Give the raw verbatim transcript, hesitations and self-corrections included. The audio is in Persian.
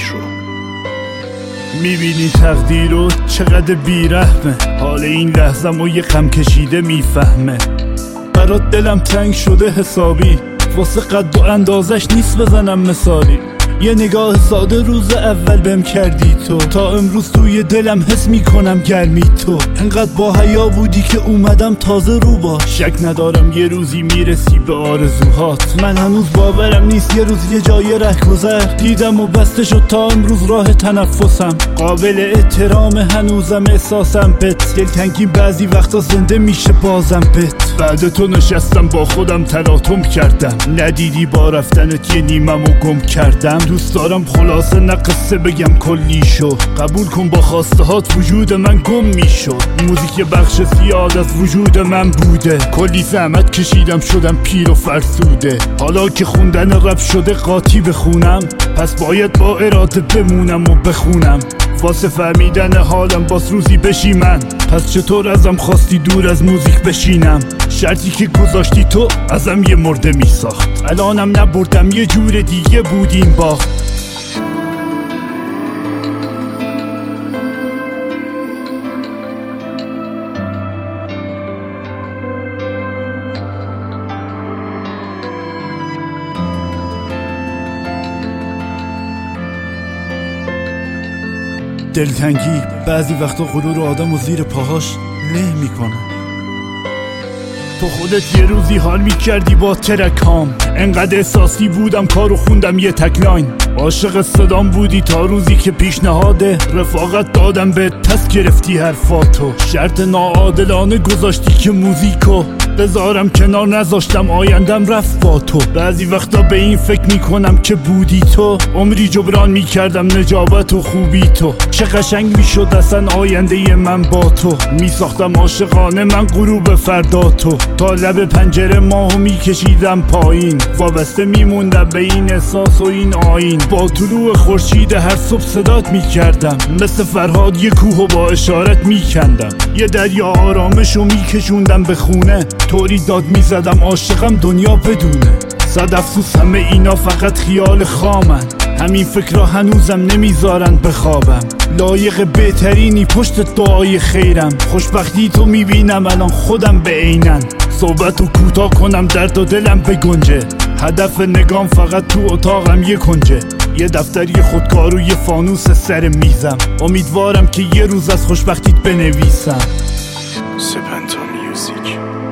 رو. میبینی تقدیر رو چقدر بیرحمه، حال این لحظم و یه غم کشیده میفهمه. برات دلم تنگ شده حسابی، واسه قد و اندازش نیست بزنم مثالی. یه نگاه ساده روز اول بهم کردی تو، تا امروز توی دلم حس میکنم گرمی تو. انقدر با حیا بودی که اومدم تازه رو باش. شک ندارم یه روزی میرسی به آرزوهات، من هنوز باورم نیست یه روز یه جای رهگذر دیدم و بسته شد تا امروز راه تنفسم. قابل احترام هنوزم احساسم بت، دلتنگی بعضی وقتا زنده میشه بازم بت. بعد تو نشستم با خودم تلاطم کردم، ندیدی با رفتنت یه نیمم و گم کردم. دوست دارم خلاصه نه قصه بگم کلی شو، قبول کن با خواسته هات وجود من گم میشد. موزیک بخش زیاد از وجود من بوده، کلی زحمت کشیدم شدم پیر و فرسوده. حالا که خوندن رپ شده قاطی بخونم، پس باید با اراده بمونم و بخونم. واسه فهمیدن حالم باز روزی بشی من، پس چطور ازم خواستی دور از موزیک بشینم؟ شرطی که گذاشتی تو ازم یه مرده میساخت، الانم نبردم یه جور دیگه بود این باخت. دلتنگی بعضی وقتا غرور آدم و زیر پاهاش له میکنه. تو خودت یه روزی حال میکردی با ترکام، انقدر احساسی بودم کارو خوندم یه تکلاین. عاشق صدام بودی تا روزی که پیشنهاد رفاقت دادم به تست گرفتی حرفاتو. شرط ناعادلانه گذاشتی که موزیکو بذارم کنار، نذاشتم آیندم رفت با تو. بعضی وقتا به این فکر میکنم که بودی تو، عمری جبران میکردم نجابت و خوبی تو. چه قشنگ میشد اصلا آینده من با تو، میساختم عاشقانه من غروب فردا تو. تا لب پنجره ماهو میکشیدم پایین، وابسته میموندم به این احساس و این آیین. با طلوع خورشید هر صبح صدات میکردم، مثل فرهاد یه کوهو با اشارت میکندم. یه دریا آرامشو میکشوندم به خونه، طوری داد میزدم عاشقم دنیا بدونه. صد افسوس همه اینا فقط خیال خامن، همین فکرها هنوزم نمیذارن بخوابم. لایق بهترینی پشت دعای خیرم، خوشبختی تو میبینم الان خودم به عینن. صحبتو کوتاه کنم درد و دلم بگنجه، هدف نگام فقط تو اتاقم یه کنجه. یه دفتری خودکار و یه فانوس سر میزم، امیدوارم که یه روز از خوشبختیت بنویسم. سپنتا میوزیک.